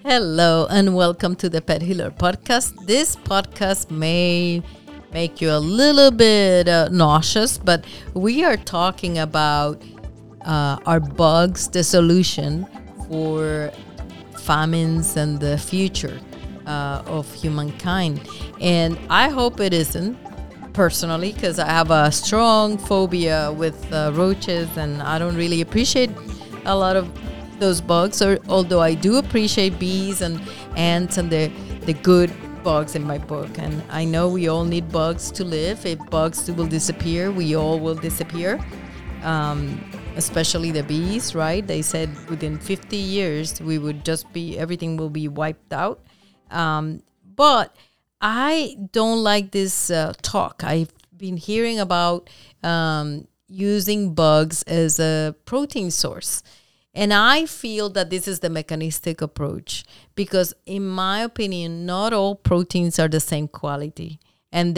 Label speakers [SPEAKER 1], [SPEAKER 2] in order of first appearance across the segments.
[SPEAKER 1] Hello and welcome to the Pet Healer Podcast. This podcast may make you a little bit nauseous, but we are talking about our bugs, the solution for famines and the future of humankind. And I hope it isn't, personally, because I have a strong phobia with roaches, and I don't really appreciate a lot of those bugs, although I do appreciate bees and ants and the good bugs in my book. And I know we all need bugs to live. If bugs will disappear, we all will disappear, especially the bees, right? They said within 50 years we would just be, everything will be wiped out. But I don't like this talk. I've been hearing about using bugs as a protein source. And I feel that this is the mechanistic approach because, in my opinion, not all proteins are the same quality, and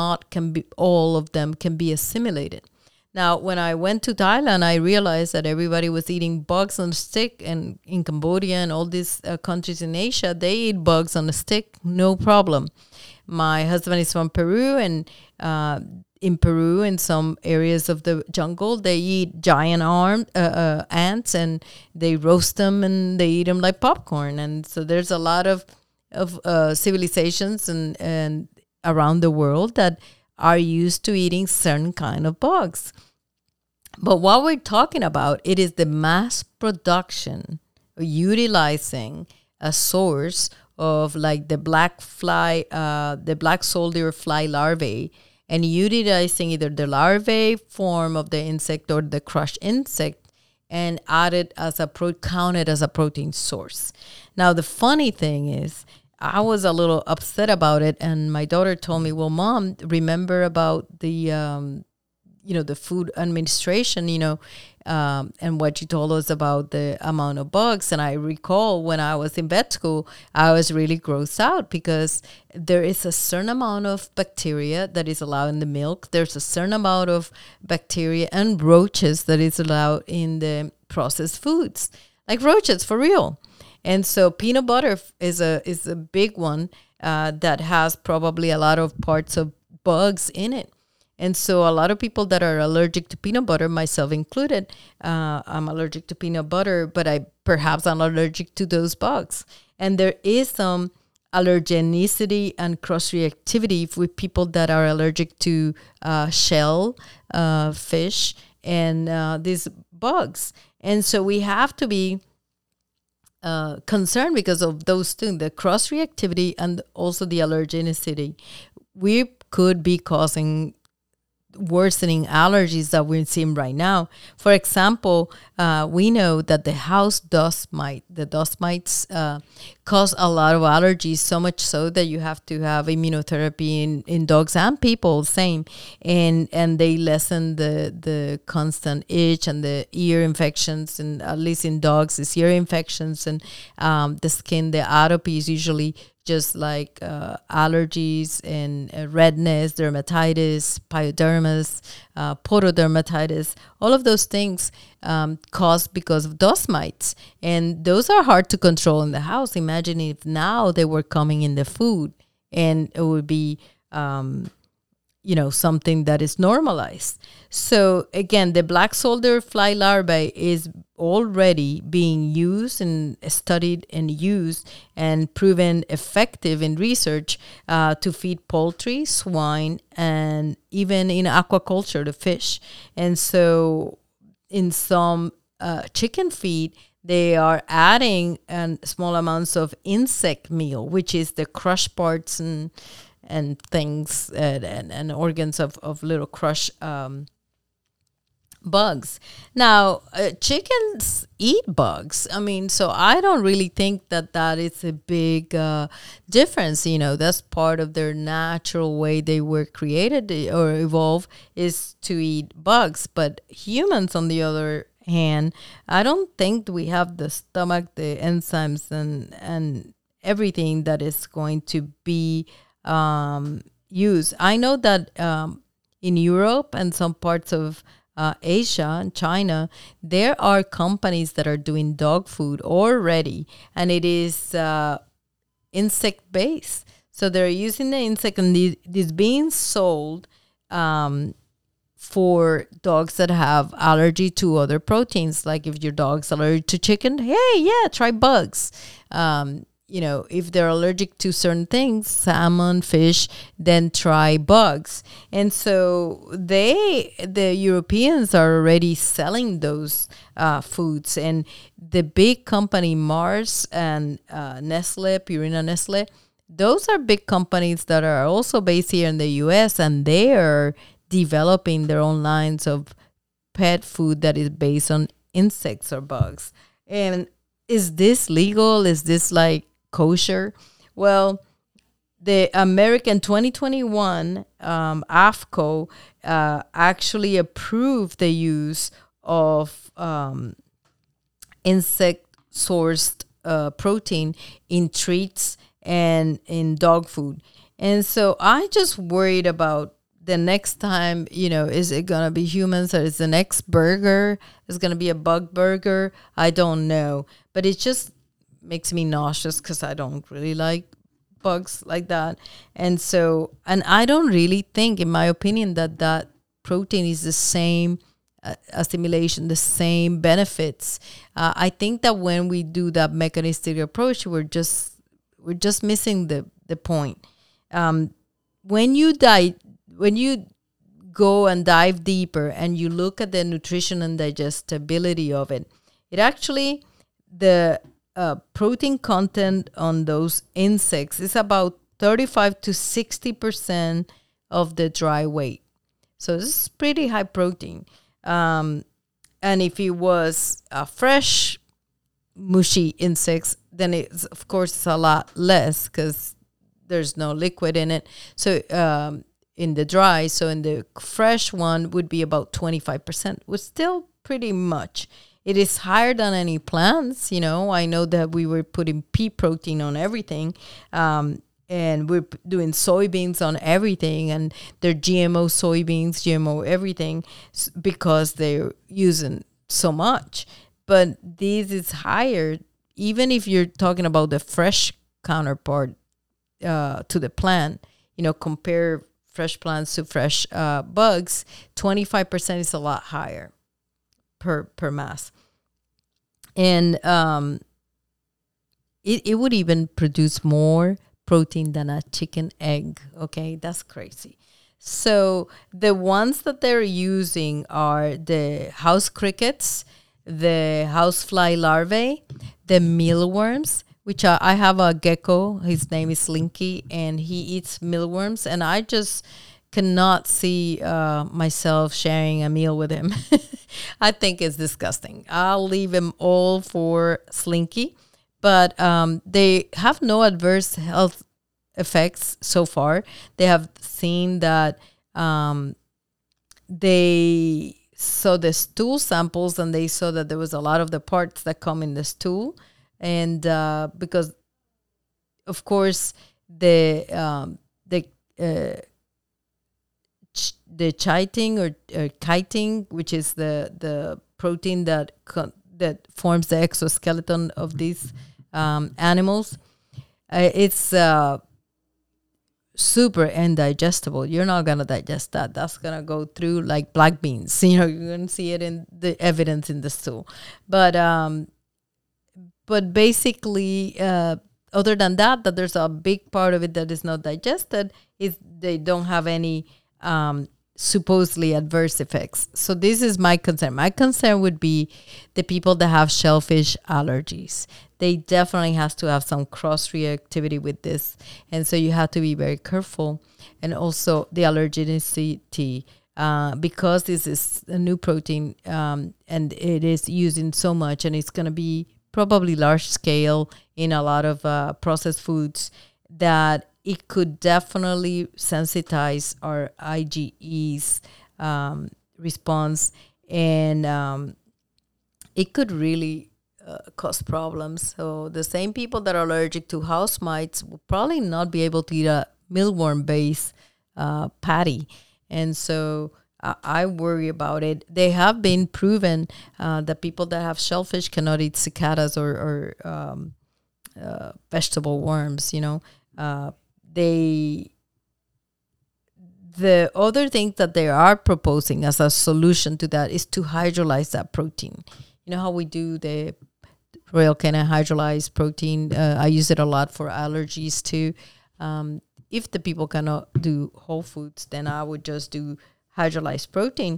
[SPEAKER 1] all of them can be assimilated. Now, when I went to Thailand, I realized that everybody was eating bugs on a stick, and in Cambodia and all these countries in Asia, they eat bugs on a stick, no problem. My husband is from Peru, and in Peru, in some areas of the jungle, they eat giant ants, and they roast them and they eat them like popcorn. And so there's a lot of civilizations and around the world that are used to eating certain kind of bugs. But what we're talking about, it is the mass production, utilizing a source of like the black soldier fly larvae, and utilizing either the larvae form of the insect or the crushed insect and counted as a protein source. Now, the funny thing is, I was a little upset about it, and my daughter told me, well, Mom, remember about the Food Administration, and what you told us about the amount of bugs. And I recall when I was in vet school, I was really grossed out because there is a certain amount of bacteria that is allowed in the milk. There's a certain amount of bacteria and roaches that is allowed in the processed foods, like roaches for real. And so peanut butter is a big one that has probably a lot of parts of bugs in it. And so a lot of people that are allergic to peanut butter, myself included, I'm allergic to peanut butter, but I'm allergic to those bugs. And there is some allergenicity and cross-reactivity with people that are allergic to shell fish and these bugs. And so we have to be concerned because of those two, the cross-reactivity and also the allergenicity. We could be causing worsening allergies that we're seeing right now. For example, we know that the dust mites cause a lot of allergies, so much so that you have to have immunotherapy in dogs and people, same. And they lessen the constant itch and the ear infections, and at least in dogs, it's ear infections and the skin, the atopy is usually just like allergies and redness, dermatitis, pyodermis, pododermatitis, all of those things caused because of dust mites. And those are hard to control in the house. Imagine if now they were coming in the food, and it would be something that is normalized. So again, the black soldier fly larvae is already being used and studied and used and proven effective in research to feed poultry, swine, and even in aquaculture, the fish. And so in some chicken feed, they are adding small amounts of insect meal, which is the crushed parts and things and organs of little crushed bugs. Now, chickens eat bugs. I mean, so I don't really think that is a big difference. That's part of their natural way they were created or evolved, is to eat bugs. But humans, on the other hand, I don't think we have the stomach, the enzymes, and everything that is going to be used. I know that in Europe and some parts of Asia and China, there are companies that are doing dog food already, and it is insect based. So they're using the insect, and this being sold for dogs that have allergy to other proteins. Like if your dog's allergic to chicken, hey, yeah, try bugs. If they're allergic to certain things, salmon, fish, then try bugs. And so the Europeans are already selling those foods. And the big company Mars and Nestle, Purina Nestle, those are big companies that are also based here in the U.S., and they are developing their own lines of pet food that is based on insects or bugs. And is this legal? Is this like kosher? Well, the American 2021 AFCO actually approved the use of insect sourced protein in treats and in dog food. And so I just worried about the next time, is it going to be humans, or is the next burger is going to be a bug burger? I don't know. But it just makes me nauseous because I don't really like bugs like that. And I don't really think, in my opinion, that protein is the same assimilation, the same benefits. I think that when we do that mechanistic approach, we're just missing the point. When you go and dive deeper and you look at the nutrition and digestibility of it, the protein content on those insects is about 35 to 60% of the dry weight. So this is pretty high protein. And if it was fresh, mushy insects, then it's, of course, a lot less because there's no liquid in it. So in the dry, so in the fresh one would be about 25%, which is still pretty much. It is higher than any plants. I know that we were putting pea protein on everything, and we're doing soybeans on everything, and they're GMO soybeans, GMO everything, because they're using so much. But this is higher, even if you're talking about the fresh counterpart to the plant. Compare fresh plants to fresh bugs. 25% is a lot higher per mass. And it would even produce more protein than a chicken egg. Okay, that's crazy. So the ones that they're using are the house crickets, the housefly larvae, the mealworms, which I have a gecko. His name is Slinky, and he eats mealworms. And I just cannot see myself sharing a meal with him. I think it's disgusting. I'll leave him all for Slinky. But they have no adverse health effects so far. They have seen that they saw the stool samples, and they saw that there was a lot of the parts that come in the stool. And because, of course, the chitin or chitin, which is the protein that forms the exoskeleton of these animals, it's super indigestible. You're not gonna digest that. That's gonna go through like black beans. You're gonna see it in the evidence in the stool, but basically, other than that there's a big part of it that is not digested, is they don't have any supposedly adverse effects. So this is my concern. My concern would be the people that have shellfish allergies. They definitely has to have some cross-reactivity with this. And so you have to be very careful. And also the allergenicity, because this is a new protein, and it is using so much, and it's going to be probably large scale in a lot of processed foods, that it could definitely sensitize our IgE's response, and it could really cause problems. So the same people that are allergic to house mites will probably not be able to eat a mealworm-based patty. And so I worry about it. They have been proven that people that have shellfish cannot eat cicadas or vegetable worms. They The other thing that they are proposing as a solution to that is to hydrolyze that protein. You know how we do the Royal Canin hydrolyzed protein? I use it a lot for allergies too. If the people cannot do whole foods, then I would just do hydrolyzed protein.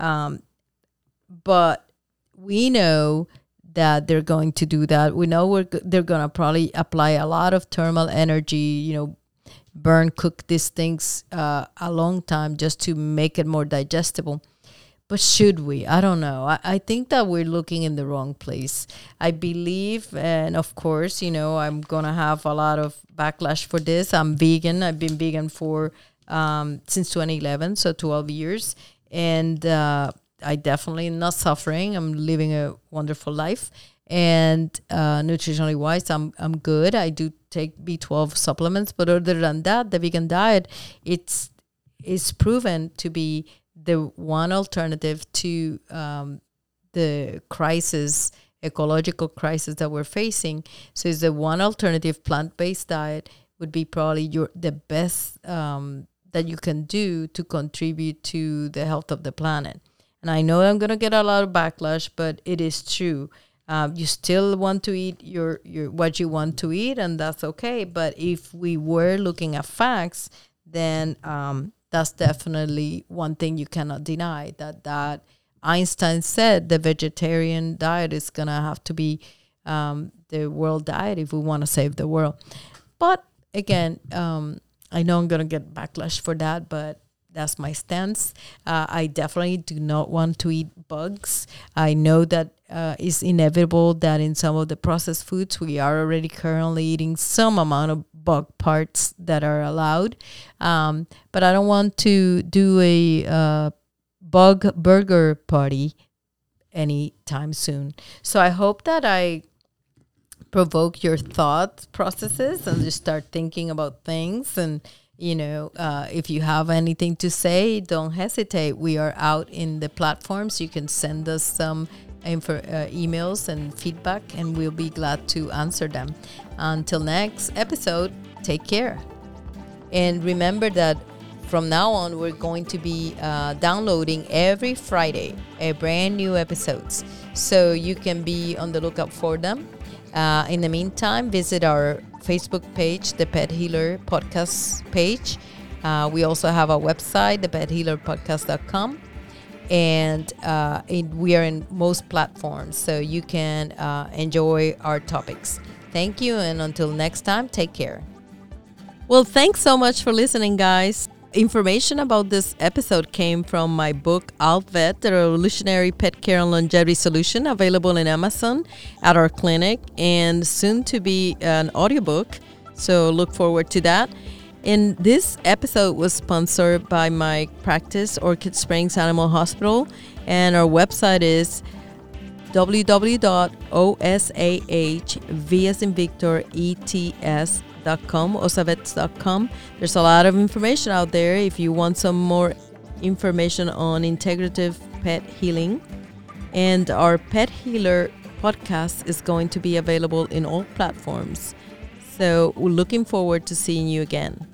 [SPEAKER 1] But we know that they're going to do that. We know they're going to probably apply a lot of thermal energy, cook these things a long time just to make it more digestible. But should we? I don't know. I think that we're looking in the wrong place. I believe, and of course, I'm going to have a lot of backlash for this. I'm vegan. I've been vegan for since 2011, so 12 years. And I definitely am not suffering. I'm living a wonderful life. And nutritionally wise, I'm good. I do take B12 supplements. But other than that, the vegan diet, it's proven to be the one alternative to the ecological crisis that we're facing. So it's the one alternative. Plant-based diet would be probably the best that you can do to contribute to the health of the planet. And I know I'm going to get a lot of backlash, but it is true. You still want to eat your what you want to eat, and that's okay. But if we were looking at facts, then that's definitely one thing you cannot deny, that Einstein said the vegetarian diet is going to have to be the world diet if we want to save the world. But again, I know I'm going to get backlash for that, but that's my stance. I definitely do not want to eat bugs. I know that it's inevitable that in some of the processed foods, we are already currently eating some amount of bug parts that are allowed. But I don't want to do a bug burger party anytime soon. So I hope that I provoke your thought processes and just start thinking about things. And if you have anything to say, don't hesitate. We are out in the platforms. You can send us some emails and feedback, and we'll be glad to answer them. Until next episode, take care. And remember that from now on, we're going to be downloading every Friday a brand new episodes. So you can be on the lookout for them. In the meantime, visit our Facebook page, the Pet Healer Podcast page. We also have a website, thepethealerpodcast.com. And we are in most platforms, so you can enjoy our topics. Thank you, and until next time, take care. Well, thanks so much for listening, guys. Information about this episode came from my book, AlpVet, the Revolutionary Pet Care and Longevity Solution, available in Amazon, at our clinic, and soon to be an audiobook. So look forward to that. And this episode was sponsored by my practice, Orchid Springs Animal Hospital, and our website is www.osahvs.com, osavets.com. There's a lot of information out there if you want some more information on integrative pet healing. And our Pet Healer podcast is going to be available in all platforms. So we're looking forward to seeing you again.